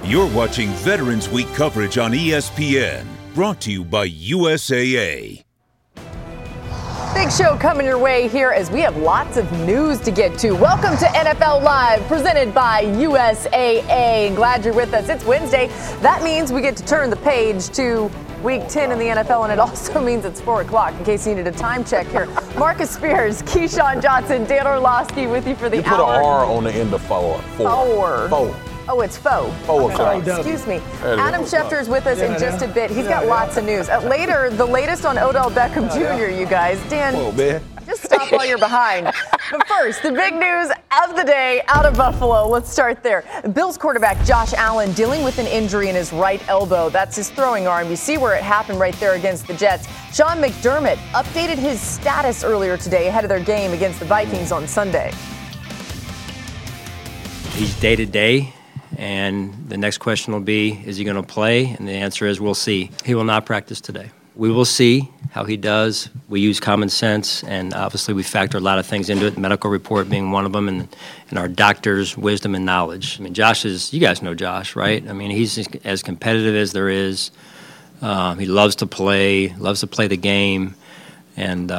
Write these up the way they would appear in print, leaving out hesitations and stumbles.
You're watching Veterans Week coverage on ESPN, brought to you by USAA. Big show coming your way here as we have lots of news to get to. Welcome to NFL Live, presented by USAA. Glad you're with us. It's Wednesday. That means we get to turn the page to Week 10 in the NFL, and it also means it's 4 o'clock, in case you needed a time check here. Marcus Spears, Keyshawn Johnson, Dan Orlovsky with you for the hour. You put an R on the end of four. Four. Oh, it's faux. Excuse me. Adam Schefter is with us in just a bit. He's got lots of news. Later, the latest on Odell Beckham Jr., you guys. Dan, just stop while you're behind. But first, the big news of the day out of Buffalo. Let's start there. Bills quarterback Josh Allen dealing with an injury in his right elbow. That's his throwing arm. You see where it happened right there against the Jets. Sean McDermott updated his status earlier today ahead of their game against the Vikings on Sunday. He's day-to-day. And the next question will be, is he going to play? And the answer is, we'll see. He will not practice today. We will see how he does. We use common sense, and obviously we factor a lot of things into it, medical report being one of them, and our doctors' wisdom and knowledge. I mean, Josh is, you guys know Josh, right? I mean, he's as competitive as there is. He loves to play the game, and,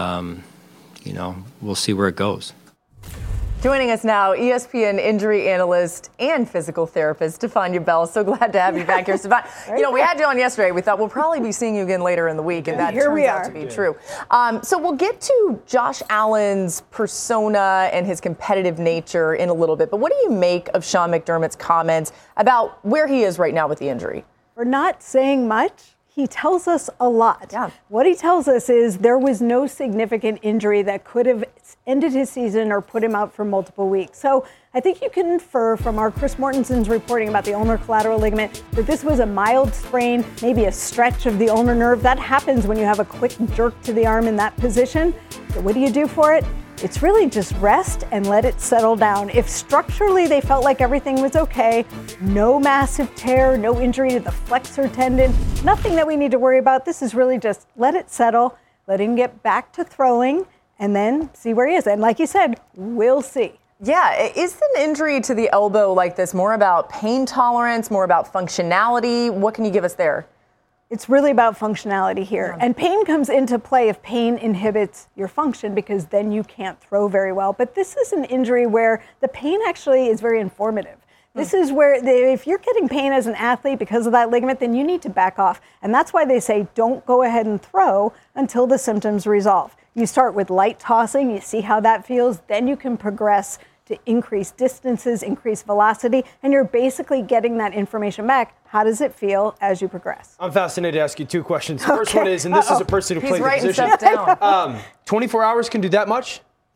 we'll see where it goes. Joining us now, ESPN injury analyst and physical therapist, Stephania Bell. So glad to have you back here, Stephania. We had you on yesterday. We thought we'll probably be seeing you again later in the week, and that turns out to be true. So we'll get to Josh Allen's persona and his competitive nature in a little bit. But what do you make of Sean McDermott's comments about where he is right now with the injury? For not saying much, he tells us a lot. Yeah. What he tells us is there was no significant injury that could have ended his season or put him out for multiple weeks. So I think you can infer from our Chris Mortensen's reporting about the ulnar collateral ligament that this was a mild sprain, maybe a stretch of the ulnar nerve. That happens when you have a quick jerk to the arm in that position. So what do you do for it? It's really just rest and let it settle down. If structurally they felt like everything was okay, no massive tear, no injury to the flexor tendon, nothing that we need to worry about. This is really just let it settle, let him get back to throwing, and then see where he is. And like you said, we'll see. Yeah, is an injury to the elbow like this more about pain tolerance, more about functionality? What can you give us there? It's really about functionality here. Yeah. And pain comes into play if pain inhibits your function, because then you can't throw very well. But this is an injury where the pain actually is very informative. This is where if you're getting pain as an athlete because of that ligament, then you need to back off. And that's why they say don't go ahead and throw until the symptoms resolve. You start with light tossing, you see how that feels, then you can progress to increase distances, increase velocity, and you're basically getting that information back. How does it feel as you progress? I'm fascinated to ask you two questions. The first one is, and this is a person who played the position. Down. 24 hours can do that much?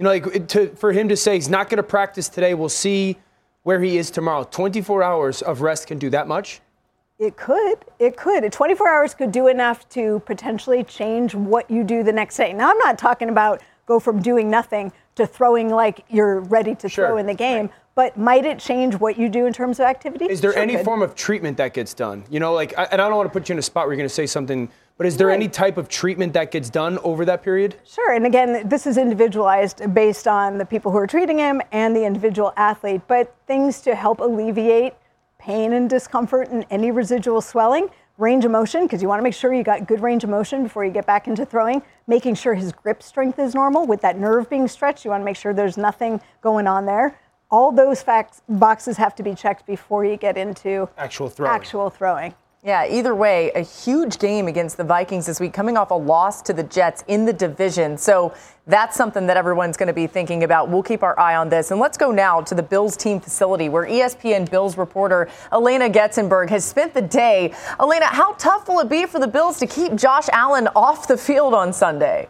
For him to say he's not going to practice today, we'll see where he is tomorrow. 24 hours of rest can do that much? It could. 24 hours could do enough to potentially change what you do the next day. Now, I'm not talking about go from doing nothing to throwing like you're ready to throw in the game. Right. But might it change what you do in terms of activity? Is there any form of treatment that gets done? And I don't want to put you in a spot where you're going to say something, but is there any type of treatment that gets done over that period? Sure. And again, this is individualized based on the people who are treating him and the individual athlete. But things to help alleviate pain and discomfort and any residual swelling. Range of motion, because you want to make sure you got good range of motion before you get back into throwing. Making sure his grip strength is normal. With that nerve being stretched, you want to make sure there's nothing going on there. All those boxes have to be checked before you get into actual throwing. Yeah, either way, a huge game against the Vikings this week, coming off a loss to the Jets in the division. So that's something that everyone's going to be thinking about. We'll keep our eye on this. And let's go now to the Bills team facility, where ESPN Bills reporter Elena Getzenberg has spent the day. Elena, how tough will it be for the Bills to keep Josh Allen off the field on Sunday?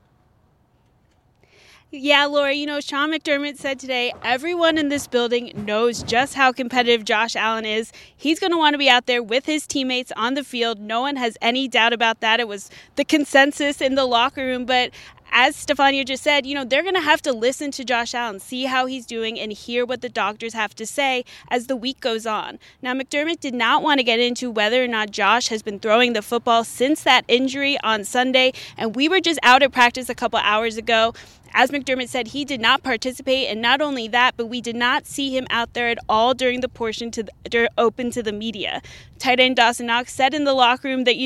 Yeah, Laura, Sean McDermott said today, everyone in this building knows just how competitive Josh Allen is. He's going to want to be out there with his teammates on the field. No one has any doubt about that. It was the consensus in the locker room. But as Stephania just said, they're going to have to listen to Josh Allen, see how he's doing, and hear what the doctors have to say as the week goes on. Now, McDermott did not want to get into whether or not Josh has been throwing the football since that injury on Sunday, and we were just out at practice a couple hours ago, As McDermott said, he did not participate, and not only that, but we did not see him out there at all during the portion open to the media. Tight end Dawson Knox said in the locker room that,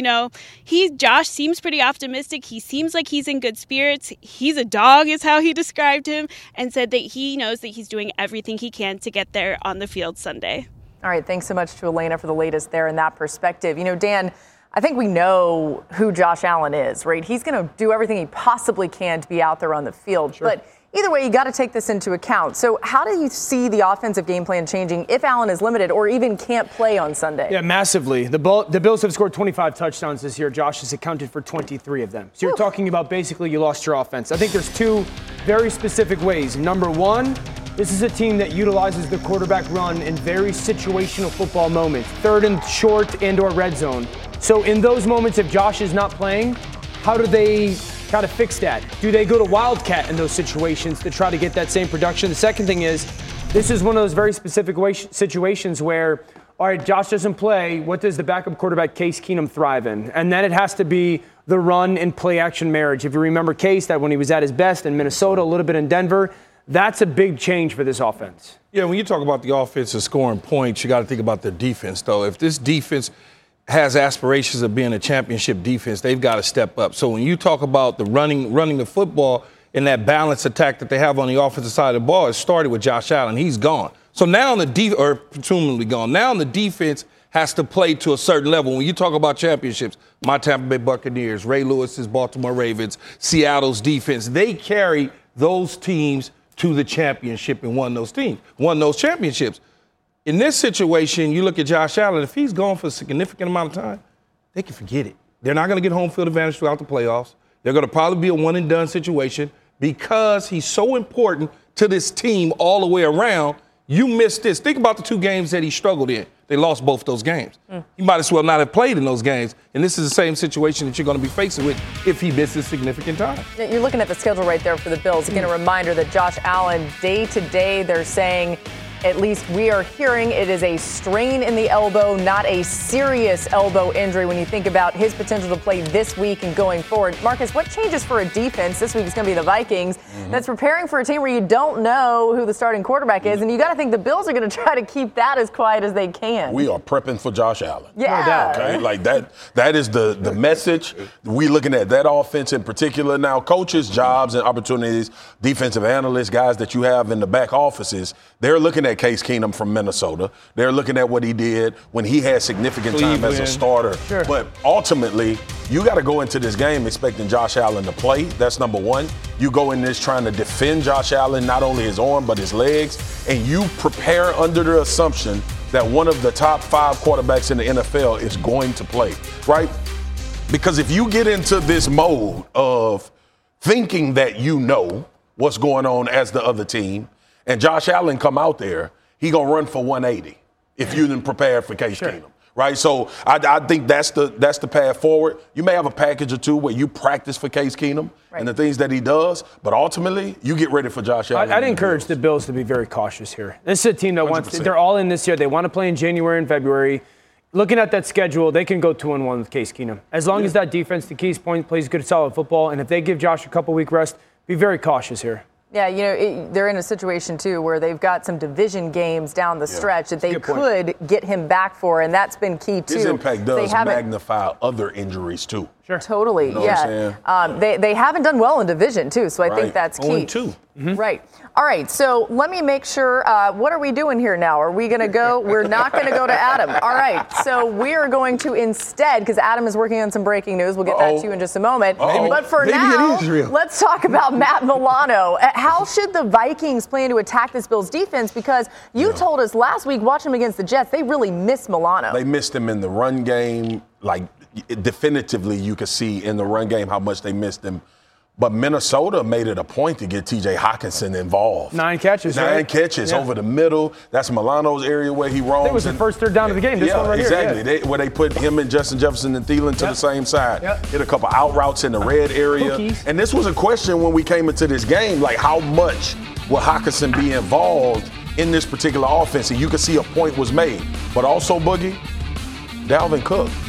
Josh seems pretty optimistic. He seems like he's in good spirits. He's a dog is how he described him, and said that he knows that he's doing everything he can to get there on the field Sunday. All right, thanks so much to Elena for the latest there in that perspective. Dan, I think we know who Josh Allen is, right? He's going to do everything he possibly can to be out there on the field. Sure. But either way, you got to take this into account. So how do you see the offensive game plan changing if Allen is limited or even can't play on Sunday? Yeah, massively. The Bills have scored 25 touchdowns this year. Josh has accounted for 23 of them. So you're talking about basically you lost your offense. I think there's two very specific ways. Number one, this is a team that utilizes the quarterback run in very situational football moments, third and short and or red zone. So in those moments, if Josh is not playing, how do they kind of fix that? Do they go to Wildcat in those situations to try to get that same production? The second thing is, this is one of those very specific situations where, all right, Josh doesn't play. What does the backup quarterback Case Keenum thrive in? And then it has to be the run and play action marriage. If you remember Case, that when he was at his best in Minnesota, a little bit in Denver, that's a big change for this offense. Yeah, when you talk about the offense and scoring points, you got to think about their defense, though. If this defense has aspirations of being a championship defense, they've got to step up. So when you talk about the running the football and that balanced attack that they have on the offensive side of the ball, it started with Josh Allen. He's gone. So now presumably gone. Now the defense has to play to a certain level. When you talk about championships, my Tampa Bay Buccaneers, Ray Lewis's Baltimore Ravens, Seattle's defense, they carry those teams to the championship and won those championships. In this situation, you look at Josh Allen, if he's gone for a significant amount of time, they can forget it. They're not going to get home field advantage throughout the playoffs. They're going to probably be a one-and-done situation because he's so important to this team all the way around. You missed this. Think about the two games that he struggled in. They lost both those games. He might as well not have played in those games. And this is the same situation that you're going to be facing with if he misses significant time. You're looking at the schedule right there for the Bills. Again, a reminder that Josh Allen, day to day, they're saying, at least we are hearing, it is a strain in the elbow, not a serious elbow injury when you think about his potential to play this week and going forward. Marcus, what changes for a defense? This week is going to be the Vikings that's preparing for a team where you don't know who the starting quarterback is, and you got to think the Bills are going to try to keep that as quiet as they can. We are prepping for Josh Allen. Yeah. No doubt. Okay? Like that is the message. We looking at that offense in particular. Now, coaches' jobs and opportunities, defensive analysts, guys that you have in the back offices, they're looking at Case Keenum from Minnesota. They're looking at what he did when he had significant time as a starter. Sure. But ultimately, you got to go into this game expecting Josh Allen to play. That's number one. You go in this trying to defend Josh Allen, not only his arm, but his legs. And you prepare under the assumption that one of the top 5 quarterbacks in the NFL is going to play, right? Because if you get into this mode of thinking that you know what's going on as the other team, and Josh Allen come out there, he going to run for 180 if you didn't prepare for Case Keenum, right? So I think that's the path forward. You may have a package or two where you practice for Case Keenum and the things that he does, but ultimately you get ready for Josh Allen. I'd encourage the Bills to be very cautious here. This is a team that wants – they're all in this year. They want to play in January and February. Looking at that schedule, they can go 2-1 with Case Keenum. As long as that defense, the Keys point, plays good, solid football, and if they give Josh a couple-week rest, be very cautious here. Yeah, they're in a situation, too, where they've got some division games down the stretch that they could get him back for, and that's been key, too. His impact does magnify other injuries, too. Sure. Totally, you know what I'm saying? They haven't done well in division, too, so I think that's key. 0-2. Right. All right, so let me make sure, what are we doing here now? Are we going to go? We're not going to go to Adam. All right, so we are going to instead, because Adam is working on some breaking news. We'll get that to you in just a moment. But for now, let's talk about Matt Milano. How should the Vikings plan to attack this Bills defense? Because you told us last week, watching them against the Jets, they really miss Milano. They missed him in the run game. Like, definitively, you could see in the run game how much they missed him. But Minnesota made it a point to get T.J. Hockenson involved. 9 catches, right? 9 catches over the middle. That's Milano's area where he roams. It was the first third down of the game. This one right exactly. Here. Where they put him and Justin Jefferson and Thielen to the same side. Hit a couple out routes in the red area. Cookies. And this was a question when we came into this game, like how much will Hockenson be involved in this particular offense? And you could see a point was made. But also, Boogie, Dalvin Cook.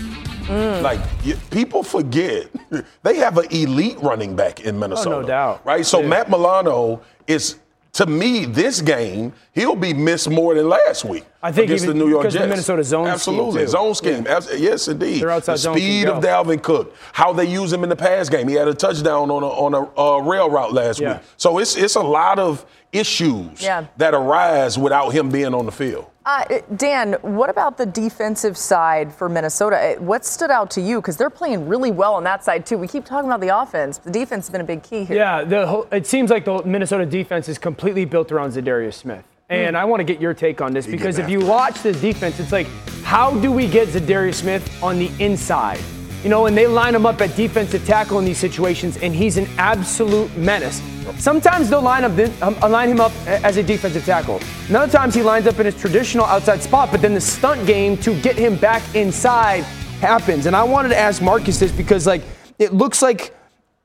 Like, people forget they have an elite running back in Minnesota. Oh, no doubt. Right? So Matt Milano is, to me, this game, he'll be missed more than last week. I think against the New York Jets. Because the Minnesota zone Absolutely. scheme, too. Zone scheme. Yeah. Yes, indeed. Their outside the zone speed can of go. Dalvin Cook, how they use him in the pass game. He had a touchdown on a rail route last week. So it's a lot of issues that arise without him being on the field. Dan, what about the defensive side for Minnesota? What stood out to you? Because they're playing really well on that side, too. We keep talking about the offense. The defense has been a big key here. Yeah, it seems like the Minnesota defense is completely built around Za'Darius Smith. And I want to get your take on this because if you watch this defense, it's like, how do we get Za'Darius Smith on the inside? You know, and they line him up at defensive tackle in these situations, and he's an absolute menace. Sometimes they'll line him up as a defensive tackle. Other times he lines up in his traditional outside spot, but then the stunt game to get him back inside happens. And I wanted to ask Marcus this because, like, it looks like,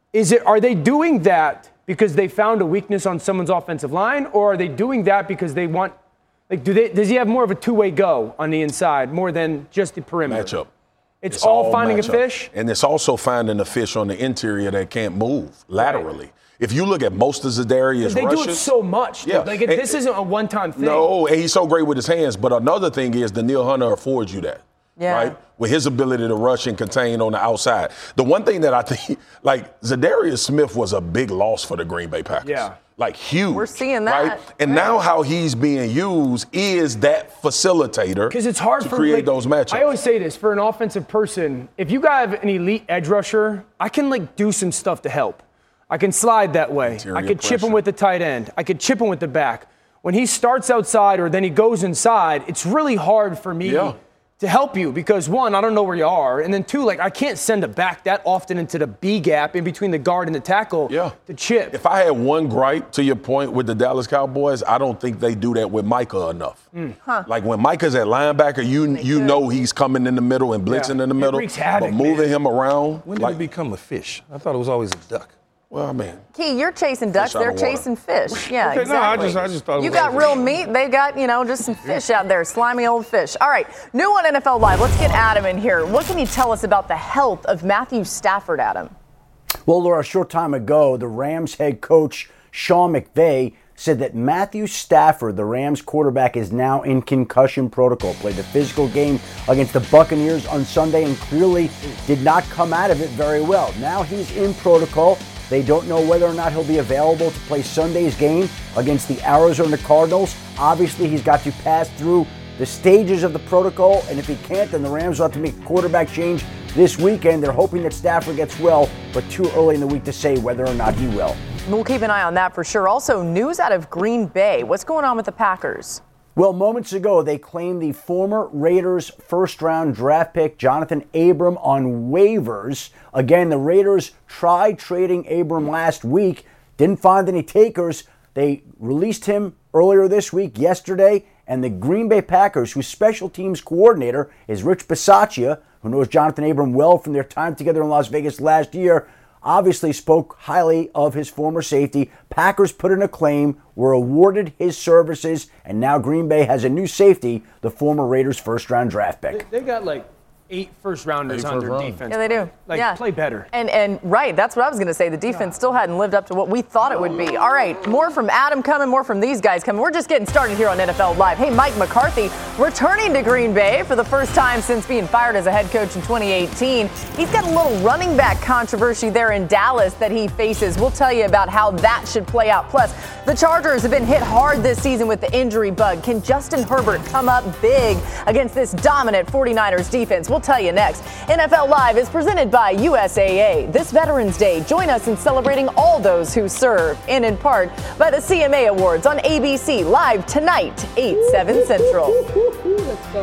are they doing that because they found a weakness on someone's offensive line, or are they doing that because they want, like, does he have more of a two-way go on the inside more than just the perimeter? Matchup. It's all finding matchup. a fish? And it's also finding a fish on the interior that can't move laterally. Right. If you look at most of Za'Darius they rushes, do it so much. Yeah. Like, this isn't a one-time thing. No, and he's so great with his hands. But another thing is Danielle Hunter affords you that. Yeah. Right? With his ability to rush and contain on the outside. The one thing that I think, like, Za'Darius Smith was a big loss for the Green Bay Packers. Yeah. Like, huge. We're seeing that. Right? And now how he's being used is that facilitator because it's hard to for create those matchups. I always say this, for an offensive person, if you got an elite edge rusher, I can, like, do some stuff to help. I can slide that way. I could chip him with the tight end. I could chip him with the back. When he starts outside or then he goes inside, it's really hard for me to help you because, one, I don't know where you are, and then two, like, I can't send a back that often into the B gap in between the guard and the tackle to chip. If I had one gripe, to your point, with the Dallas Cowboys, I don't think they do that with Micah enough. Like, when Micah's at linebacker, you know he's coming in the middle and blitzing in the middle. Wreaks havoc, but moving him around. When did it become a fish? I thought it was always a duck. Well, I mean. Key, you're chasing ducks, they're chasing fish. Yeah, okay, exactly. No, I just thought it was you got real meat, they got, just some fish out there, slimy old fish. All right, new on NFL Live. Let's get Adam in here. What can you tell us about the health of Matthew Stafford, Adam? Well, Laura, a short time ago, the Rams head coach Sean McVay said that Matthew Stafford, the Rams quarterback, is now in concussion protocol. Played the physical game against the Buccaneers on Sunday and clearly did not come out of it very well. Now he's in protocol. They don't know whether or not he'll be available to play Sunday's game against the Arizona Cardinals. Obviously, he's got to pass through the stages of the protocol, and if he can't, then the Rams will have to make a quarterback change this weekend. They're hoping that Stafford gets well, but too early in the week to say whether or not he will. We'll keep an eye on that for sure. Also, news out of Green Bay. What's going on with the Packers? Well, moments ago, they claimed the former Raiders first-round draft pick, Jonathan Abram, on waivers. Again, the Raiders tried trading Abram last week, didn't find any takers. They released him earlier this week, yesterday, and the Green Bay Packers, whose special teams coordinator is Rich Bisaccia, who knows Jonathan Abram well from their time together in Las Vegas last year, obviously spoke highly of his former safety. Packers put in a claim, were awarded his services, and now Green Bay has a new safety, the former Raiders first-round draft pick. They got like 8 first-rounders on their defense. Yeah, they do. Play better. And right, that's what I was going to say. The defense still hadn't lived up to what we thought it would be. All right, more from Adam coming, more from these guys coming. We're just getting started here on NFL Live. Hey, Mike McCarthy returning to Green Bay for the first time since being fired as a head coach in 2018. He's got a little running back controversy there in Dallas that he faces. We'll tell you about how that should play out. Plus, the Chargers have been hit hard this season with the injury bug. Can Justin Herbert come up big against this dominant 49ers defense? We'll tell you next. NFL Live is presented by USAA. This Veterans Day, join us in celebrating all those who serve, and in part by the CMA Awards on ABC, live tonight, 8/7 Central. Let's go.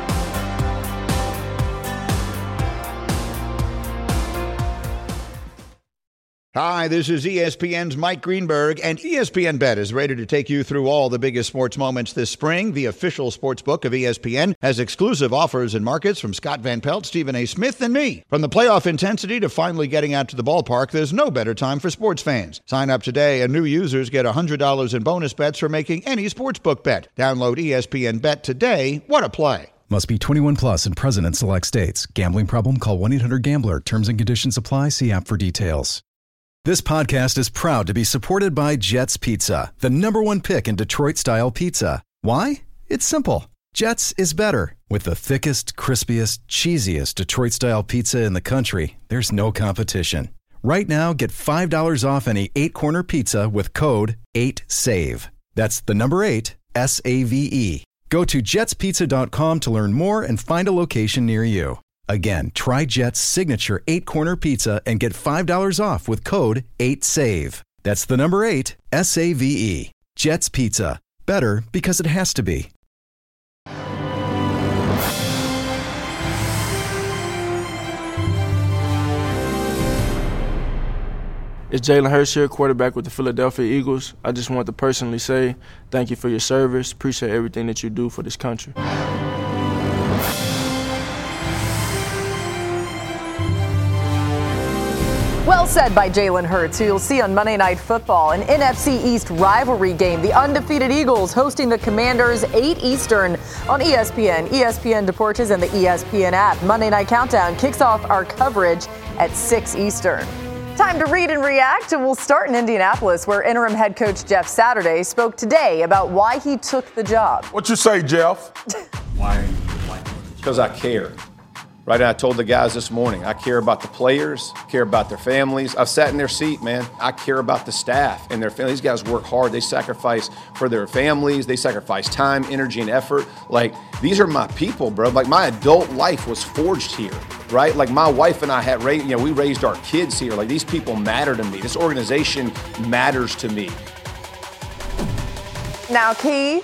Hi, this is ESPN's Mike Greenberg, and ESPN Bet is ready to take you through all the biggest sports moments this spring. The official sports book of ESPN has exclusive offers and markets from Scott Van Pelt, Stephen A. Smith, and me. From the playoff intensity to finally getting out to the ballpark, there's no better time for sports fans. Sign up today, and new users get $100 in bonus bets for making any sportsbook bet. Download ESPN Bet today. What a play. Must be 21 plus and present in select states. Gambling problem? Call 1-800-GAMBLER. Terms and conditions apply. See app for details. This podcast is proud to be supported by Jets Pizza, the #1 pick in Detroit-style pizza. Why? It's simple. Jets is better. With the thickest, crispiest, cheesiest Detroit-style pizza in the country, there's no competition. Right now, get $5 off any 8-corner pizza with code 8SAVE. That's the number 8, SAVE. Go to jetspizza.com to learn more and find a location near you. Again, try Jet's signature 8-corner pizza and get $5 off with code 8SAVE. That's the number 8, SAVE. Jet's Pizza. Better because it has to be. It's Jalen Hurts here, quarterback with the Philadelphia Eagles. I just want to personally say thank you for your service. Appreciate everything that you do for this country. Well said by Jalen Hurts, who you'll see on Monday Night Football, an NFC East rivalry game. The undefeated Eagles hosting the Commanders, 8 Eastern on ESPN, ESPN Deportes, and the ESPN app. Monday Night Countdown kicks off our coverage at 6 Eastern. Time to read and react, and we'll start in Indianapolis, where interim head coach Jeff Saturday spoke today about why he took the job. What you say, Jeff? Why? Because I care. Right, I told the guys this morning, I care about the players, care about their families. I've sat in their seat, man. I care about the staff and their families. These guys work hard. They sacrifice for their families. They sacrifice time, energy, and effort. Like, these are my people, bro. Like, my adult life was forged here, right? Like, my wife and I had raised, we raised our kids here. Like, these people matter to me. This organization matters to me. Now, Key.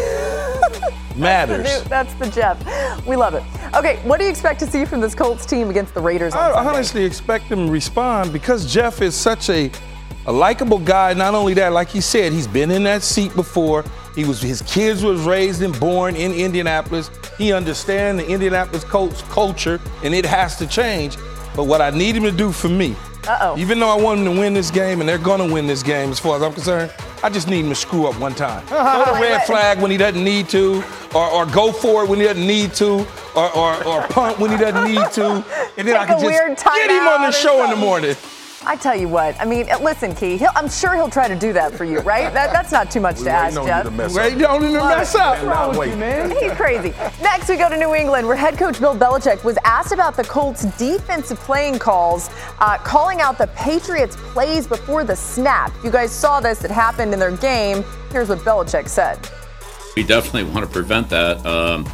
Matters. That's the Jeff. We love it. Okay, what do you expect to see from this Colts team against the Raiders on Sunday? I honestly expect them to respond because Jeff is such a likable guy. Not only that, like he said, he's been in that seat before. His kids was raised and born in Indianapolis. He understands the Indianapolis Colts culture, and it has to change. But what I need him to do for me, even though I want him to win this game, and they're going to win this game as far as I'm concerned, I just need him to screw up one time. Throw the red flag when he doesn't need to, or go for it when he doesn't need to, or punt when he doesn't need to, and then I can just get him on the show in the morning. I tell you what, I mean, listen, Key, I'm sure he'll try to do that for you, right? That's not too much to ask, Jeff. Wait, don't mess up. What's wrong with you, man? He's crazy. Next, we go to New England, where head coach Bill Belichick was asked about the Colts' defensive playing calls, calling out the Patriots' plays before the snap. You guys saw this. It happened in their game. Here's what Belichick said. We definitely want to prevent that.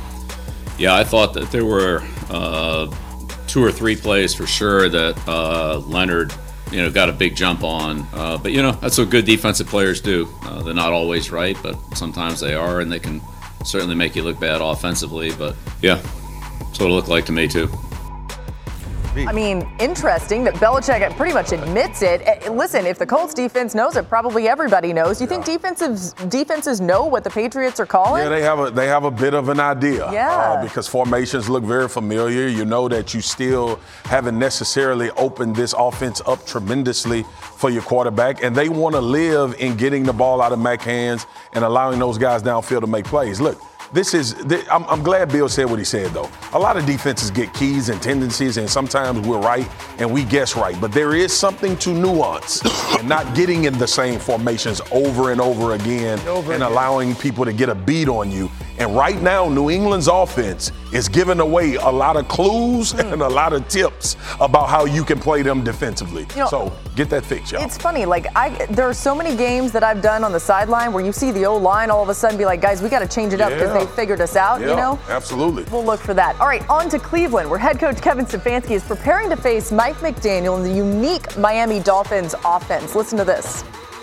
I thought that there were 2 or 3 plays for sure that Leonard got a big jump on. But that's what good defensive players do. They're not always right, but sometimes they are, and they can certainly make you look bad offensively. But, yeah, that's what it looked like to me, too. I mean, interesting that Belichick pretty much admits it. Listen, if the Colts defense knows it, probably everybody knows. Do you think defenses know what the Patriots are calling? Yeah, they have a bit of an idea. Yeah. Because formations look very familiar. You know that you still haven't necessarily opened this offense up tremendously for your quarterback, and they want to live in getting the ball out of Mac's hands and allowing those guys downfield to make plays. Look, I'm glad Bill said what he said, though. A lot of defenses get keys and tendencies, and sometimes we're right and we guess right. But there is something to nuance and not getting in the same formations over and over again and allowing people to get a beat on you. And right now, New England's offense is giving away a lot of clues and a lot of tips about how you can play them defensively. So get that fixed, y'all. It's funny, there are so many games that I've done on the sideline where you see the O-line all of a sudden be like, guys, we got to change it up because they figured us out, Absolutely. We'll look for that. All right, on to Cleveland, where head coach Kevin Stefanski is preparing to face Mike McDaniel in the unique Miami Dolphins offense. Listen to this.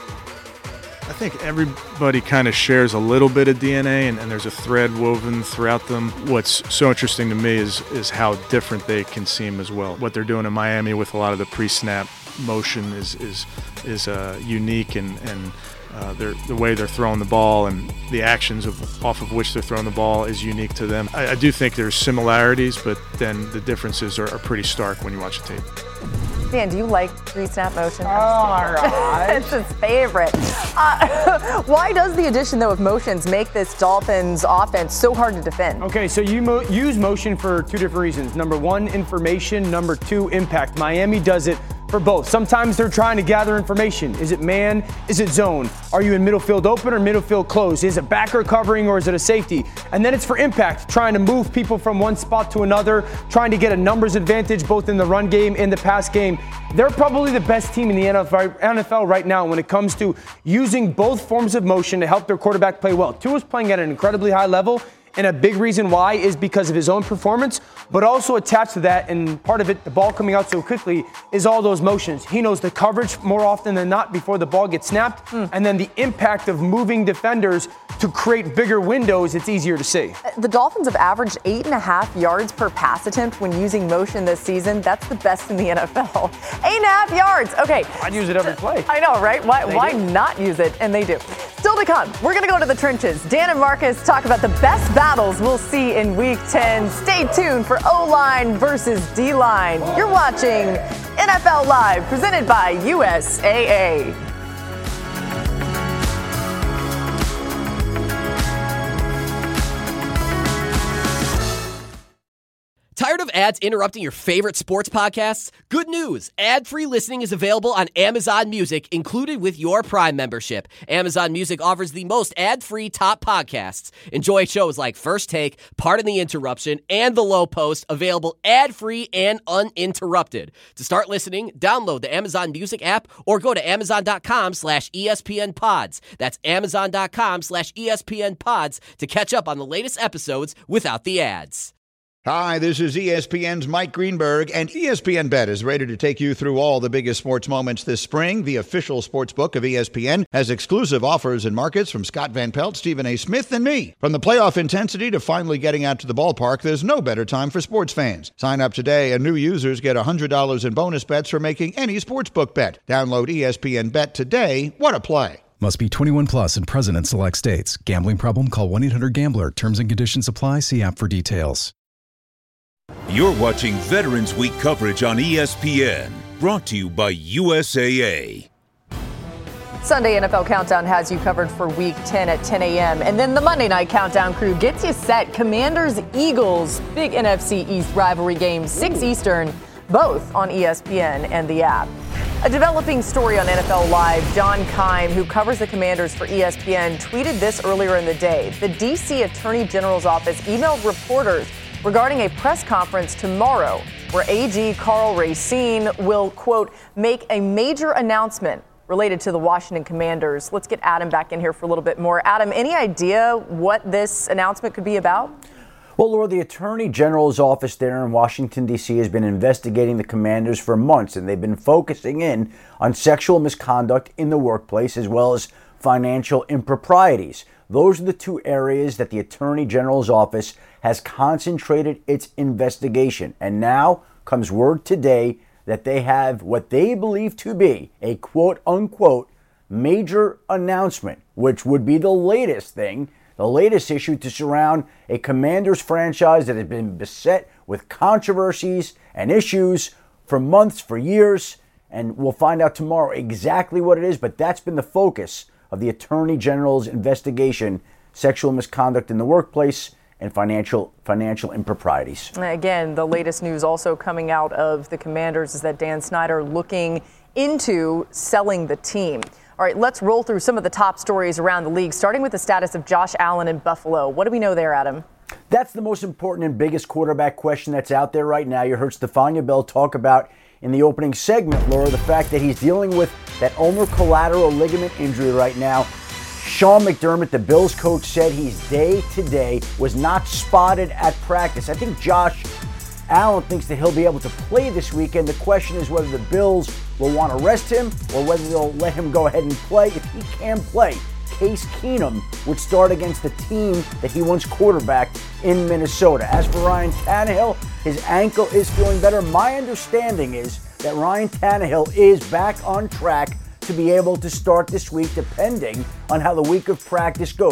I think everybody kind of shares a little bit of DNA, and there's a thread woven throughout them. What's so interesting to me is how different they can seem as well. What they're doing in Miami with a lot of the pre-snap motion is unique, and the way they're throwing the ball and the actions off of which they're throwing the ball is unique to them. I do think there's similarities, but then the differences are pretty stark when you watch the tape. Dan, do you like pre-snap motion? All right. It's his favorite. Why does the addition, though, of motions make this Dolphins offense so hard to defend? Okay, so you use motion for two different reasons. Number one, information. Number two, impact. Miami does it for both. Sometimes they're trying to gather information. Is it man? Is it zone? Are you in middle field open or middle field closed? Is it backer covering or is it a safety? And then it's for impact, trying to move people from one spot to another, trying to get a numbers advantage both in the run game and the pass game. They're probably the best team in the NFL right now when it comes to using both forms of motion to help their quarterback play well. Tua's playing at an incredibly high level. And a big reason why is because of his own performance, but also attached to that, and part of it, the ball coming out so quickly, is all those motions. He knows the coverage more often than not before the ball gets snapped, and then the impact of moving defenders to create bigger windows, it's easier to see. The Dolphins have averaged 8.5 yards per pass attempt when using motion this season. That's the best in the NFL. 8.5 yards. Okay. I'd use it every play. I know, right? Why not use it? And they do. Still to come, we're going to go to the trenches. Dan and Marcus talk about the best battles we'll see in Week 10. Stay tuned for O-line versus D-line. You're watching NFL Live, presented by USAA. Tired of ads interrupting your favorite sports podcasts? Good news! Ad-free listening is available on Amazon Music, included with your Prime membership. Amazon Music offers the most ad-free top podcasts. Enjoy shows like First Take, Pardon the Interruption, and The Low Post, available ad-free and uninterrupted. To start listening, download the Amazon Music app or go to amazon.com/ESPN Pods. That's amazon.com/ESPN Pods to catch up on the latest episodes without the ads. Hi, this is ESPN's Mike Greenberg, and ESPN Bet is ready to take you through all the biggest sports moments this spring. The official sports book of ESPN has exclusive offers and markets from Scott Van Pelt, Stephen A. Smith, and me. From the playoff intensity to finally getting out to the ballpark, there's no better time for sports fans. Sign up today, and new users get $100 in bonus bets for making any sportsbook bet. Download ESPN Bet today. What a play. Must be 21 plus and present in select states. Gambling problem? Call 1-800-GAMBLER. Terms and conditions apply. See app for details. You're watching Veterans Week coverage on ESPN, brought to you by USAA. Sunday NFL Countdown has you covered for Week 10 at 10 a.m. And then the Monday Night Countdown crew gets you set. Commanders-Eagles, big NFC East rivalry game, 6 Eastern, both on ESPN and the app. A developing story on NFL Live, John Keim, who covers the Commanders for ESPN, tweeted this earlier in the day. The D.C. Attorney General's office emailed reporters regarding a press conference tomorrow where AG Carl Racine will, quote, make a major announcement related to the Washington Commanders. Let's get Adam back in here for a little bit more. Adam, any idea what this announcement could be about? Well, Laura, the Attorney General's office there in Washington, D.C. has been investigating the Commanders for months, and they've been focusing in on sexual misconduct in the workplace as well as financial improprieties. Those are the two areas that the Attorney General's office has concentrated its investigation. And now comes word today that they have what they believe to be a quote-unquote major announcement, which would be the latest thing, the latest issue to surround a Commanders franchise that has been beset with controversies and issues for months, for years. And we'll find out tomorrow exactly what it is, but that's been the focus of the Attorney General's investigation: sexual misconduct in the workplace and financial improprieties. Again, the latest news also coming out of the Commanders is that Dan Snyder looking into selling the team. All right, let's roll through some of the top stories around the league, starting with the status of Josh Allen in Buffalo. What do we know there, Adam? That's the most important and biggest quarterback question that's out there right now. You heard Stephania Bell talk about in the opening segment, Laura, the fact that he's dealing with that ulnar collateral ligament injury right now. Sean McDermott, the Bills coach, said he's day-to-day, was not spotted at practice. I think Josh Allen thinks that he'll be able to play this weekend. The question is whether the Bills will want to rest him or whether they'll let him go ahead and play. If he can play, Case Keenum would start against the team that he once quarterbacked in Minnesota. As for Ryan Tannehill, his ankle is feeling better. My understanding is that Ryan Tannehill is back on track to be able to start this week, depending on how the week of practice goes.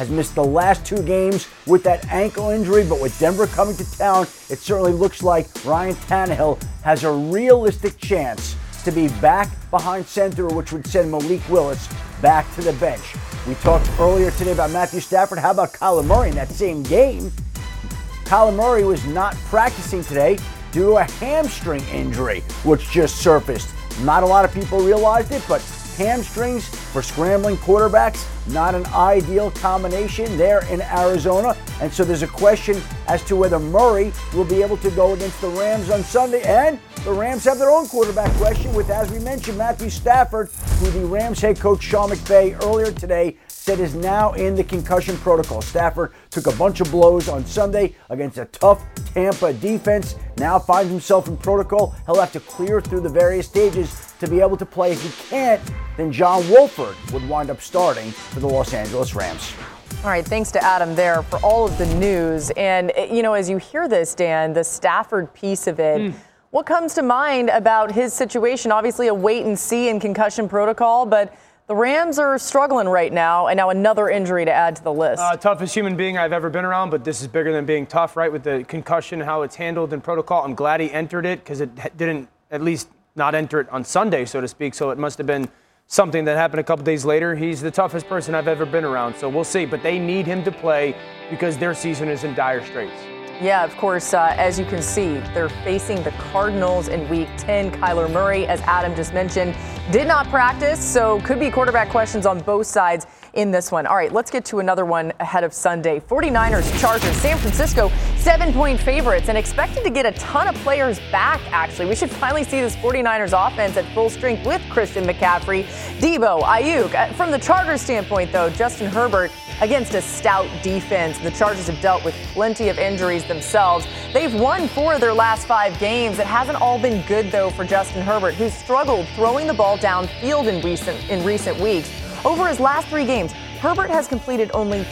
has missed the last 2 games with that ankle injury, but with Denver coming to town, it certainly looks like Ryan Tannehill has a realistic chance to be back behind center, which would send Malik Willis back to the bench. We talked earlier today about Matthew Stafford. How about Kyler Murray in that same game? Kyler Murray was not practicing today due to a hamstring injury, which just surfaced. Not a lot of people realized it, but hamstrings for scrambling quarterbacks, not an ideal combination there in Arizona. And so there's a question as to whether Murray will be able to go against the Rams on Sunday. And the Rams have their own quarterback question with, as we mentioned, Matthew Stafford, who the Rams head coach Sean McVay earlier today said is now in the concussion protocol. Stafford took a bunch of blows on Sunday against a tough Tampa defense. Now finds himself in protocol. He'll have to clear through the various stages to be able to play. If he can't, then John Wolford would wind up starting for the Los Angeles Rams. All right, thanks to Adam there for all of the news. And, you know, as you hear this, Dan, the Stafford piece of it, what comes to mind about his situation? Obviously a wait and see in concussion protocol, but the Rams are struggling right now, and now another injury to add to the list. Toughest human being I've ever been around, but this is bigger than being tough, right? With the concussion, how it's handled in protocol. I'm glad he entered it because it didn't at least not enter it on Sunday, so to speak. So it must have been something that happened a couple days later. He's the toughest person I've ever been around, so we'll see. But they need him to play because their season is in dire straits. Yeah, of course, as you can see, they're facing the Cardinals in Week 10. Kyler Murray, as Adam just mentioned, did not practice, so could be quarterback questions on both sides in this one. All right, let's get to another one ahead of Sunday. 49ers, Chargers, San Francisco, 7-point favorites and expected to get a ton of players back, actually. We should finally see this 49ers offense at full strength with Christian McCaffrey, Debo, Ayuk. From the Chargers standpoint, though, Justin Herbert against a stout defense. The Chargers have dealt with plenty of injuries themselves. They've won 4 of their last 5 games. It hasn't all been good, though, for Justin Herbert, who's struggled throwing the ball downfield in recent weeks. Over his last 3 games, Herbert has completed only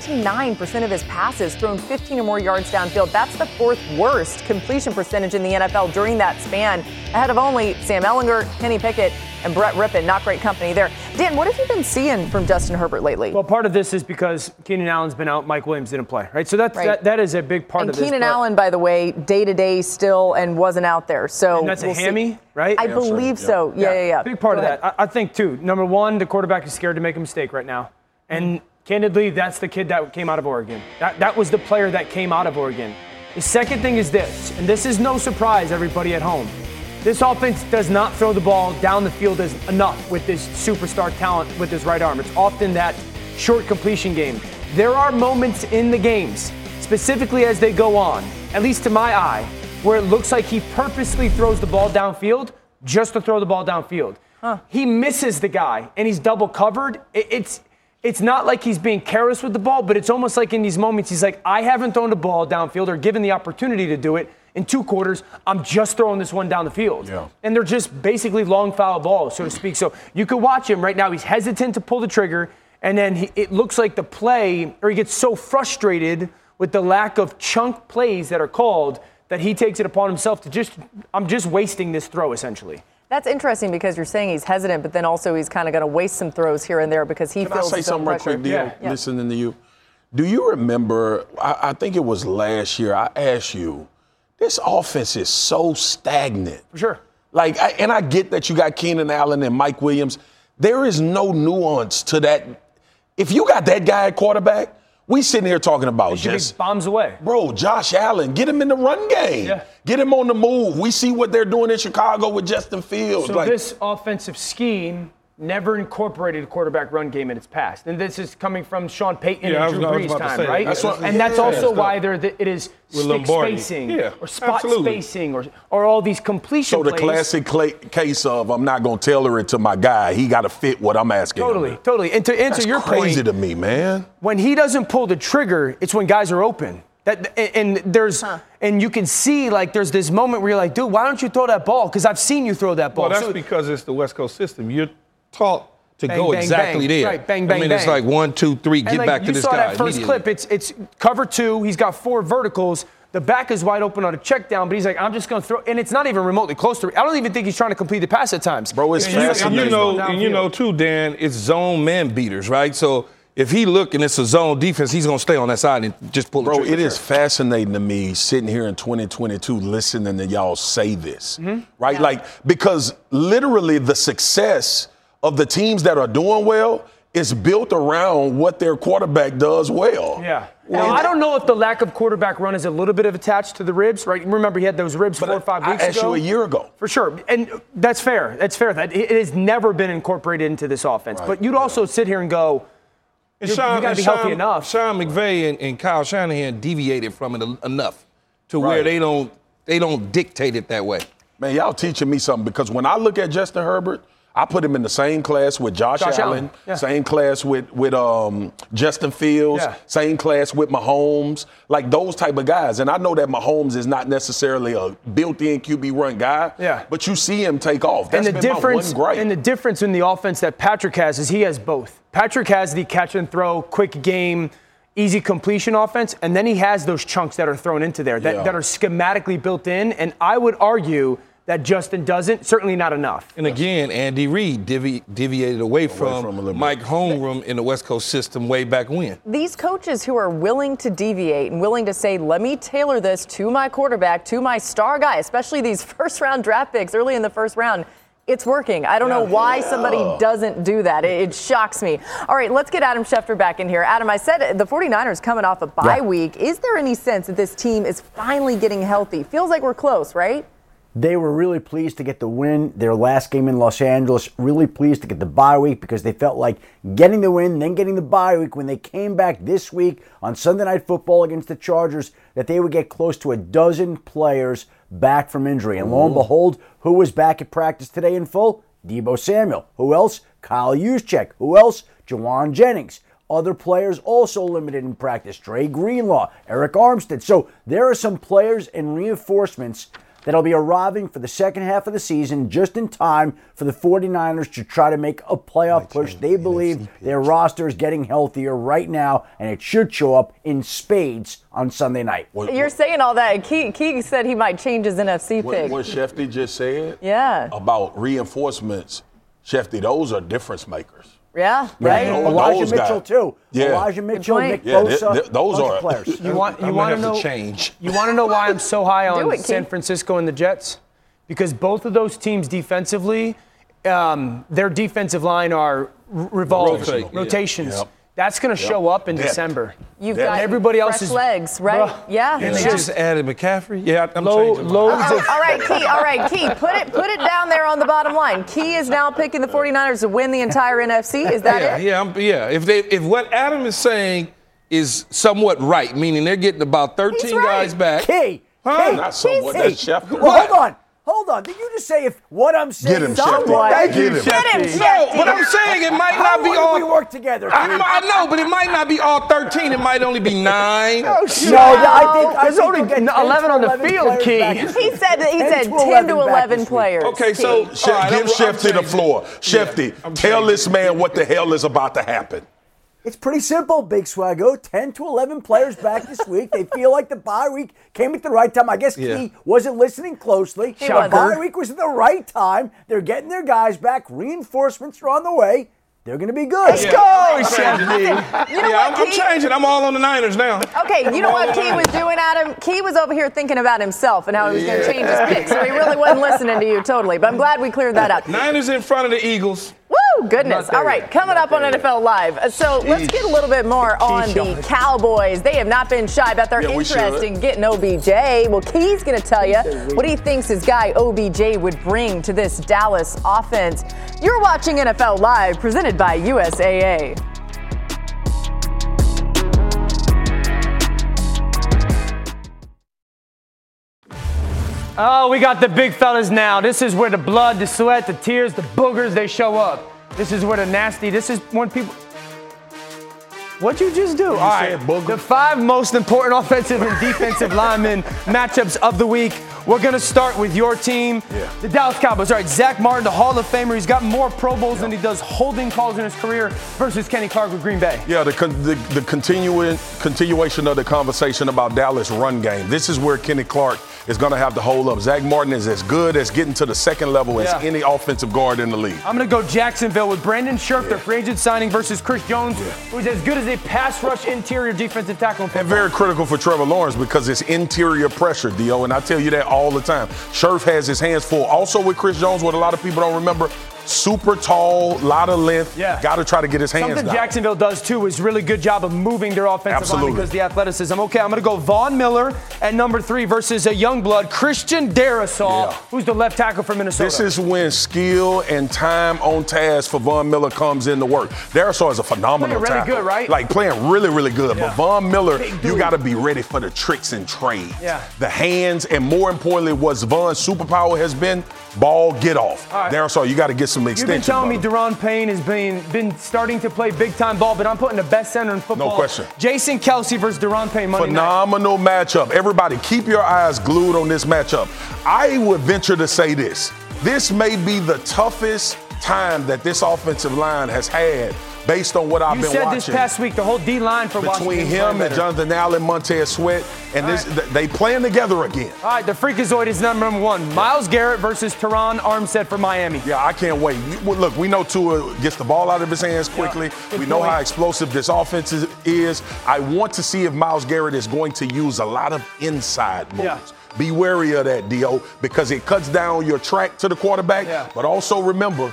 29% of his passes, thrown 15 or more yards downfield. That's the 4th worst completion percentage in the NFL during that span, ahead of only Sam Ehlinger, Kenny Pickett, and Brett Rippon. Not great company there. Dan, what have you been seeing from Justin Herbert lately? Well, part of this is because Keenan Allen's been out, Mike Williams didn't play, right? So that is a big part of this. And Keenan Allen, by the way, day-to-day still and wasn't out there. So and that's a hammy, right? I believe so. Yeah. Big part of that. I think, too, number one, the quarterback is scared to make a mistake right now. And candidly, that's the kid that came out of Oregon. That was the player that came out of Oregon. The second thing is this, and this is no surprise, everybody at home. This offense does not throw the ball down the field as enough with this superstar talent with his right arm. It's often that short completion game. There are moments in the games, specifically as they go on, at least to my eye, where it looks like he purposely throws the ball downfield just to throw the ball downfield. He misses the guy, and he's double covered. It's not like he's being careless with the ball, but it's almost like in these moments he's like, I haven't thrown the ball downfield or given the opportunity to do it in 2 quarters. I'm just throwing this one down the field. Yeah. And they're just basically long foul balls, so to speak. So you could watch him right now. He's hesitant to pull the trigger, and then it looks like the play, or he gets so frustrated with the lack of chunk plays that are called that he takes it upon himself to I'm just wasting this throw, essentially. That's interesting because you're saying he's hesitant, but then also he's kind of going to waste some throws here and there because he feels his own pressure. Can I say something right quick, Dio, listening to you? Do you remember, I think it was last year, I asked you, this offense is so stagnant. For sure. And I get that you got Keenan Allen and Mike Williams. There is no nuance to that. If you got that guy at quarterback, we sitting here talking about just bombs away. Bro, Josh Allen, get him in the run game. Yeah. Get him on the move. We see what they're doing in Chicago with Justin Fields. So this offensive scheme never incorporated a quarterback run game in its past. And this is coming from Sean Payton and Drew Brees time, right? That's also why it is stick spacing or spot spacing or all these completion plays. So the classic case of I'm not going to tailor it to my guy. He got to fit what I'm asking him. Totally. And to answer your point. That's crazy to me, man. When he doesn't pull the trigger, it's when guys are open. And you can see, there's this moment where you're like, dude, why don't you throw that ball? Because I've seen you throw that ball. Well, that's because it's the West Coast system. You're taught to go bang, exactly bang. there. Right, bang, bang, I mean, bang. it's like 1, 2, 3, get back to this guy. You saw that first clip. It's cover 2. He's got 4 verticals. The back is wide open on a check down, but he's like, I'm just going to throw. And it's not even remotely close to. I don't even think he's trying to complete the pass at times. Bro, it's fast. And you know, too, Dan, it's zone man beaters, right? So if he look and it's a zone defense, he's going to stay on that side and just pull the trigger. Bro, it is fascinating to me sitting here in 2022 listening to y'all say this, right? Yeah. Like, because literally the success of the teams that are doing well is built around what their quarterback does well. Yeah. Now, I don't know if the lack of quarterback run is a little bit of attached to the ribs, right? Remember, he had those ribs 4 or 5 weeks ago. I asked you a year ago. For sure. And that's fair. That's fair. That it has never been incorporated into this offense. Right. But you'd also sit here and go, you got to be healthy enough. Sean McVay and Kyle Shanahan deviated from it enough to where they don't dictate it that way. Man, y'all teaching me something, because when I look at Justin Herbert, I put him in the same class with Josh Allen, same class with Justin Fields, same class with Mahomes, like those type of guys. And I know that Mahomes is not necessarily a built-in QB run guy, but you see him take off. That's been my one gripe. And the difference in the offense that Patrick has is he has both. Patrick has the catch and throw, quick game, easy completion offense, and then he has those chunks that are thrown into there that are schematically built in. And I would argue that Justin doesn't, certainly not enough. And again, Andy Reid deviated away from Mike Holmgren in the West Coast system way back when. These coaches who are willing to deviate and willing to say, let me tailor this to my quarterback, to my star guy, especially these first-round draft picks early in the first round, it's working. I don't know why somebody doesn't do that. It shocks me. All right, let's get Adam Schefter back in here. Adam, I said the 49ers coming off a bye week. Is there any sense that this team is finally getting healthy? Feels like we're close, right? They were really pleased to get the win, their last game in Los Angeles, really pleased to get the bye week because they felt like getting the win, then getting the bye week when they came back this week on Sunday Night Football against the Chargers, that they would get close to a dozen players back from injury. And lo and behold, who was back at practice today in full? Deebo Samuel. Who else? Kyle Juszczyk. Who else? Jawan Jennings. Other players also limited in practice. Dre Greenlaw, Eric Armstead. So there are some players and reinforcements that'll be arriving for the second half of the season just in time for the 49ers to try to make a playoff push. They believe their roster is getting healthier right now, and it should show up in spades on Sunday night. You're saying all that. Key said he might change his NFC pick. What Shefty just said about reinforcements, Shefty, those are difference makers. Yeah, right. Elijah Mitchell too. Elijah Mitchell, Nick Bosa. Those are players. You want to know? Change. You want to know why I'm so high on San Francisco and the Jets? Because both of those teams defensively, their defensive line are rotations. Yep. That's going to show up in December. You've got everybody else's legs, right? Yeah. And they just added McCaffrey. Yeah, I'm changing. All right, Key. Put it down there on the bottom line. Key is now picking the 49ers to win the entire NFC. Is that it? Yeah. If what Adam is saying is somewhat right, meaning they're getting about 13 guys back. Key. Not somewhat. That's Chef. Hold on. Did you just say if what I'm saying? Get him, Shefty. Get him. No, but I'm saying it might not be all. We work together. I know, but it might not be all 13. It might only be 9. I think there's only 11 on the field, Key. He said 10 to 11 players. Okay, so give Shefty the floor. Shefty, tell this man what the hell is about to happen. It's pretty simple, Big Swaggo. 10 to 11 players back this week. They feel like the bye week came at the right time. I guess Key wasn't listening closely. The bye week was at the right time. They're getting their guys back. Reinforcements are on the way. They're going to be good. Let's go, Shefty. I'm changing. I'm all on the Niners now. Okay, you know what Key was doing, Adam? Key was over here thinking about himself and how he was going to change his pick. So he really wasn't listening to you totally. But I'm glad we cleared that up. Niners in front of the Eagles. Woo, goodness. All right, coming up on NFL Live. So let's get a little bit more on the Cowboys. They have not been shy about their interest in getting OBJ. Well, Key's going to tell you what he thinks his guy OBJ would bring to this Dallas offense. You're watching NFL Live, presented by USAA. Oh, we got the big fellas now. This is where the blood, the sweat, the tears, the boogers, they show up. This is where the nasty, this is when people... What'd you just do? All right, the 5 most important offensive and defensive linemen matchups of the week. We're going to start with your team, the Dallas Cowboys. All right, Zach Martin, the Hall of Famer. He's got more Pro Bowls than he does holding calls in his career versus Kenny Clark with Green Bay. Yeah, the continuation of the conversation about Dallas run game. This is where Kenny Clark is going to have to hold up. Zach Martin is as good as getting to the second level as any offensive guard in the league. I'm going to go Jacksonville with Brandon Scherf, their free agent signing, versus Chris Jones, who's as good as a pass rush interior defensive tackle. And very critical for Trevor Lawrence because it's interior pressure, Dio, and I tell you that all the time. Scherf has his hands full. Also with Chris Jones, what a lot of people don't remember, super tall, lot of length. Got to try to get his hands Something down. Jacksonville does, too, is really good job of moving their offensive line because of the athleticism. Okay, I'm going to go Von Miller at number 3 versus a young blood, Christian Darrisaw, who's the left tackle for Minnesota. This is when skill and time on task for Von Miller comes into work. Darrisaw is a phenomenal really tackle. good, right? Like playing really, really good. But Von Miller, you got to be ready for the tricks and trades. The hands, and more importantly, what Von's superpower has been, ball get off. Darrisaw, you got to get some extension. You've been telling me Deron Payne has been starting to play big-time ball, but I'm putting the best center in football. No question. Jason Kelce versus Deron Payne Monday night. Phenomenal matchup. Everybody, keep your eyes glued on this matchup. I would venture to say this. This may be the toughest time that this offensive line has had based on what I've been watching. You said this past week, the whole D-line for Washington. Between him and Jonathan Allen, Montez Sweat, and they playing together again. All right, the Freakazoid is number 1. Myles Garrett versus Teron Armstead for Miami. Yeah, I can't wait. Look, we know Tua gets the ball out of his hands quickly. We know how explosive this offense is. I want to see if Myles Garrett is going to use a lot of inside moves. Be wary of that, Dio, because it cuts down your track to the quarterback. But also remember,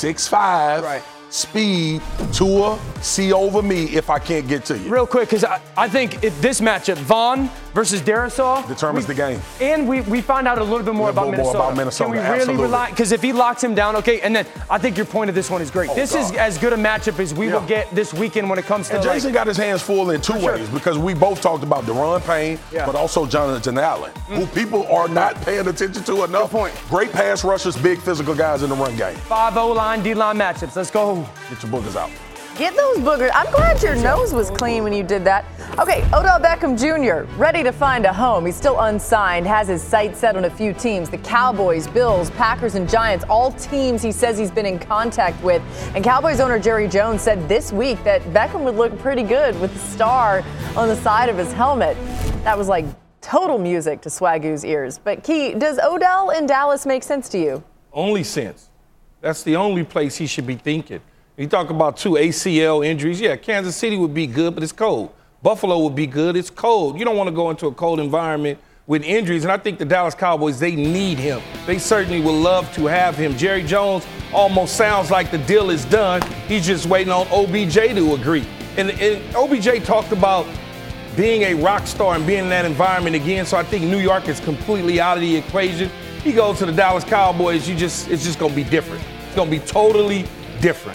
6'5", speed, Tua, see over me if I can't get to you. Real quick, because I think if this matchup, Von versus Darrisaw, determines the game. And we find out a little bit more about Minnesota. Can we really rely? Because if he locks him down, okay, and then I think your point of this one is great. This is as good a matchup as we will get this weekend when it comes to. And Jason got his hands full in two ways because we both talked about Deron Payne, but also Jonathan Allen, who people are not paying attention to enough. Good point. Great pass rushers, big physical guys in the run game. 5 O-line, D-line matchups. Let's go. Get your boogers out. Get those boogers. I'm glad your nose was clean when you did that. Okay, Odell Beckham Jr., ready to find a home. He's still unsigned, has his sights set on a few teams. The Cowboys, Bills, Packers, and Giants, all teams he says he's been in contact with. And Cowboys owner Jerry Jones said this week that Beckham would look pretty good with the star on the side of his helmet. That was like total music to Swagoo's ears. But Key, does Odell in Dallas make sense to you? Only sense. That's the only place he should be thinking. You talk about 2 ACL injuries. Yeah, Kansas City would be good, but it's cold. Buffalo would be good. It's cold. You don't want to go into a cold environment with injuries, and I think the Dallas Cowboys, they need him. They certainly would love to have him. Jerry Jones almost sounds like the deal is done. He's just waiting on OBJ to agree. And OBJ talked about being a rock star and being in that environment again, so I think New York is completely out of the equation. He goes to the Dallas Cowboys, it's just going to be different. It's going to be totally different.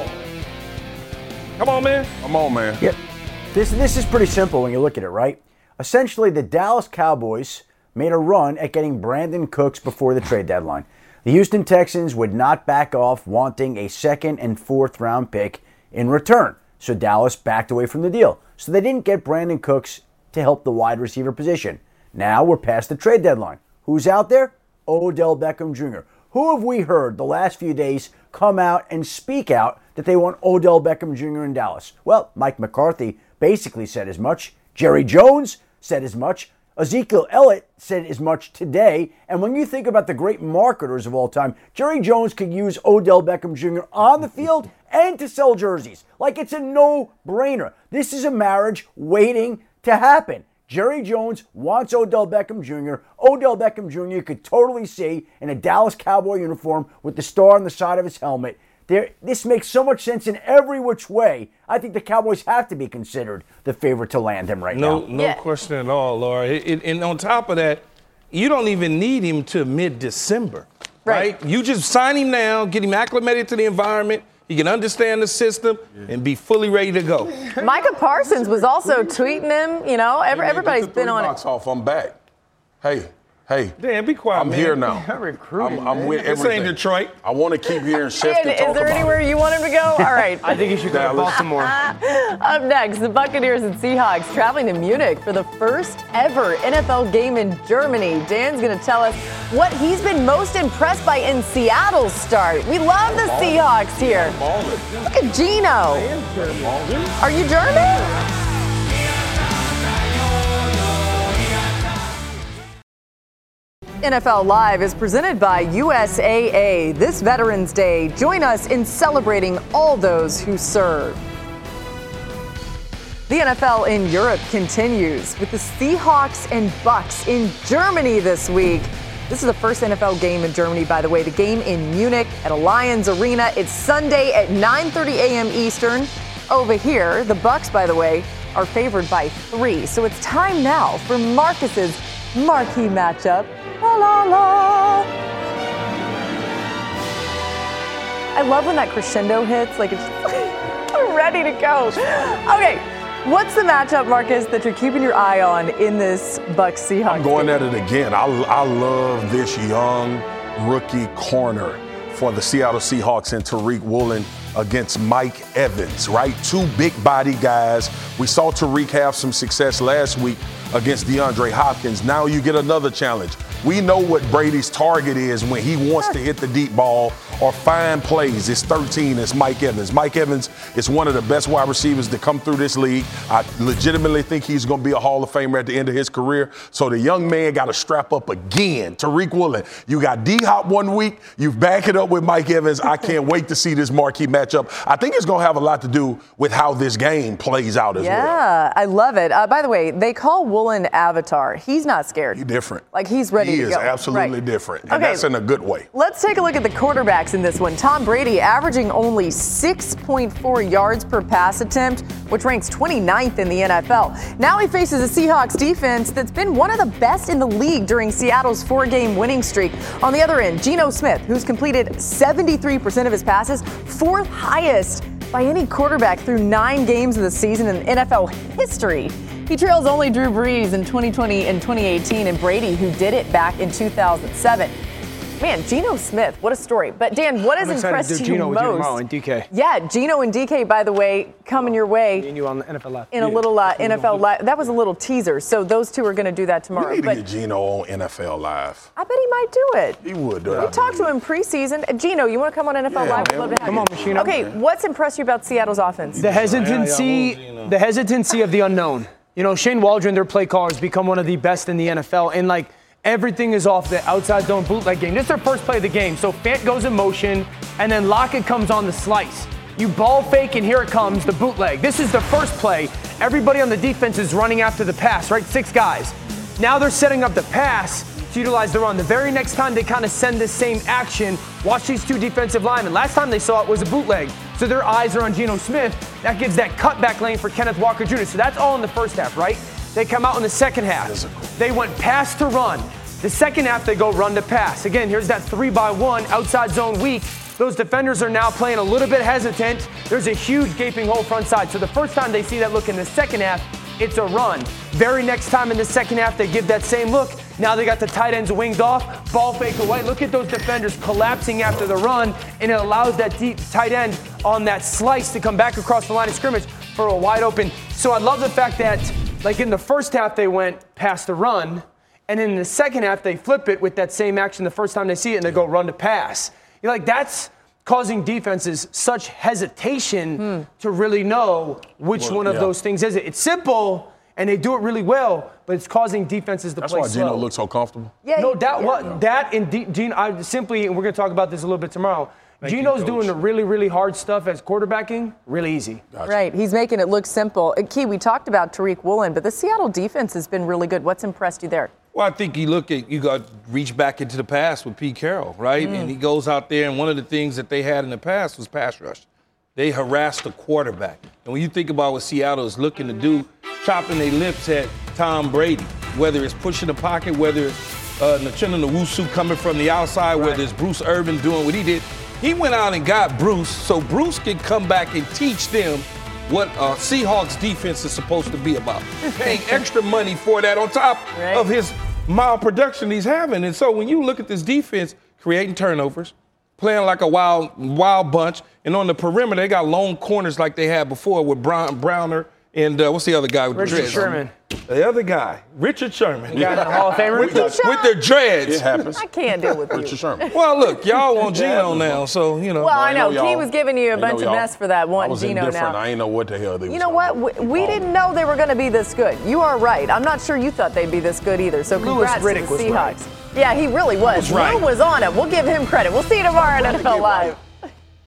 Come on, man. Come on, man. Yeah. This is pretty simple when you look at it, right? Essentially, the Dallas Cowboys made a run at getting Brandon Cooks before the trade deadline. The Houston Texans would not back off wanting a 2nd and 4th round pick in return. So Dallas backed away from the deal. So they didn't get Brandon Cooks to help the wide receiver position. Now we're past the trade deadline. Who's out there? Odell Beckham Jr. Who have we heard the last few days come out and speak out that they want Odell Beckham Jr. in Dallas? Well, Mike McCarthy basically said as much. Jerry Jones said as much. Ezekiel Elliott said as much today. And when you think about the great marketers of all time, Jerry Jones could use Odell Beckham Jr. on the field and to sell jerseys. Like it's a no-brainer. This is a marriage waiting to happen. Jerry Jones wants Odell Beckham Jr. Odell Beckham Jr. could totally see in a Dallas Cowboy uniform with the star on the side of his helmet. This makes so much sense in every which way. I think the Cowboys have to be considered the favorite to land him right now. No question at all, Laura. And on top of that, you don't even need him to mid-December, right? You just sign him now, get him acclimated to the environment. He can understand the system and be fully ready to go. Micah Parsons was also tweeting him. You know, everybody's been on it. I'm back. Hey. Dan, be quiet, I'm man. here now. I'm with everything. This ain't Detroit. I want to keep hearing Chef to talk Is there anywhere you want him to go? All right. I think he should go to Baltimore. Up next, the Buccaneers and Seahawks traveling to Munich for the first ever NFL game in Germany. Dan's going to tell us what he's been most impressed by in Seattle's start. We love the Seahawks here. Look at Gino. Are you German? NFL Live is presented by USAA. This Veterans Day, join us in celebrating all those who serve. The NFL in Europe continues with the Seahawks and Bucks in Germany this week. This is the first NFL game in Germany, by the way. The game in Munich at Allianz Arena. It's Sunday at 9:30 a.m. Eastern. Over here, the Bucks, by the way, are favored by 3. So it's time now for Marcus's marquee matchup. La la la. I love when that crescendo hits. Like it's ready to go. Okay. What's the matchup, Marcus, that you're keeping your eye on in this Bucks Seahawks? I'm going at it again. I love this young rookie corner for the Seattle Seahawks and Tariq Woolen against Mike Evans, right? 2 big body guys. We saw Tariq have some success last week against DeAndre Hopkins. Now you get another challenge. We know what Brady's target is when he wants to hit the deep ball or find plays. It's 13. It's Mike Evans. Mike Evans is one of the best wide receivers to come through this league. I legitimately think he's going to be a Hall of Famer at the end of his career. So the young man got to strap up again. Tariq Woolen, you got D-Hop 1 week. You back it up with Mike Evans. I can't wait to see this marquee matchup. I think it's going to have a lot to do with how this game plays out as well. Yeah, I love it. By the way, they call Woolen Avatar. He's not scared. He's different. Like he's ready to go. He is absolutely different, and that's in a good way. Let's take a look at the quarterbacks in this one. Tom Brady averaging only 6.4 yards per pass attempt, which ranks 29th in the NFL. Now he faces a Seahawks defense that's been one of the best in the league during Seattle's 4-game winning streak. On the other end, Geno Smith, who's completed 73% of his passes, 4th highest by any quarterback through 9 games of the season in NFL history. He trails only Drew Brees in 2020 and 2018 and Brady, who did it back in 2007. Man, Geno Smith, what a story. But Dan, what has impressed you Geno most? with you tomorrow and DK. Yeah, Geno and DK, by the way, coming your way. Me and you on the NFL Live. In a little NFL Live. That was a little teaser. So those two are going to do that tomorrow. We need to get Geno on NFL Live. I bet he might do it. He would. We talked to him preseason. Geno, you want to come on NFL Live? We'd love to have Come you. on, Machino. Okay, what's impressed you about Seattle's offense? The hesitancy of the unknown. You know, Shane Waldron, their play caller, has become one of the best in the NFL. And, like, everything is off the outside zone bootleg game. This is their first play of the game. So Fant goes in motion, and then Lockett comes on the slice. You ball fake, and here it comes, the bootleg. This is the first play. Everybody on the defense is running after the pass, right? 6 guys. Now they're setting up the pass to utilize the run. The very next time they kind of send this same action, watch these 2 defensive linemen. Last time they saw it was a bootleg. So their eyes are on Geno Smith. That gives that cutback lane for Kenneth Walker Jr. So that's all in the first half, right? They come out in the second half. They went pass to run. The second half, they go run to pass. Again, here's that 3-by-1 outside zone weak. Those defenders are now playing a little bit hesitant. There's a huge gaping hole front side. So the first time they see that look in the second half, it's a run. Very next time in the second half, they give that same look. Now they got the tight ends winged off, ball fake away. Look at those defenders collapsing after the run, and it allows that deep tight end on that slice to come back across the line of scrimmage for a wide open. So I love the fact that, like in the first half, they went past the run, and in the second half, they flip it with that same action the first time they see it, and they go run to pass. You're like, that's causing defenses such hesitation to really know which one of those things is it. It's simple, and they do it really well, but it's causing defenses to play slow. That's why Geno looks so comfortable. Yeah, no doubt. That and Geno, and we're going to talk about this a little bit tomorrow. Geno's doing the really, really hard stuff as quarterbacking really easy. Gotcha. Right. He's making it look simple. Key, we talked about Tariq Woolen, but the Seattle defense has been really good. What's impressed you there? Well, I think you got to reach back into the past with Pete Carroll, right? And he goes out there, and one of the things that they had in the past was pass rush. They harassed the quarterback. And when you think about what Seattle is looking to do, chopping their lips at Tom Brady, whether it's pushing the pocket, whether it's Nachenna Nwosu coming from the outside, whether it's Bruce Irvin doing what he did, he went out and got Bruce so Bruce can come back and teach them what Seahawks defense is supposed to be about. Paying extra money for that on top of his mild production he's having. And so when you look at this defense, creating turnovers, playing like a wild bunch, and on the perimeter, they got lone corners like they had before with Browner and what's the other guy with Richard the dreads? Sherman. The other guy, Richard Sherman. You got the Hall of Famer? with their dreads. It happens. I can't deal with Richard Sherman. Well, look, y'all want Geno now, so, you know. Well, I know. Key was giving you a bunch of mess for that, wanting Geno now. I ain't know what the hell they You know what? We didn't know they were going to be this good. You are right. I'm not sure you thought they'd be this good either, so congrats to the Seahawks. Yeah, he really was. Right. Lou was on it. We'll give him credit. We'll see you tomorrow at NFL Live.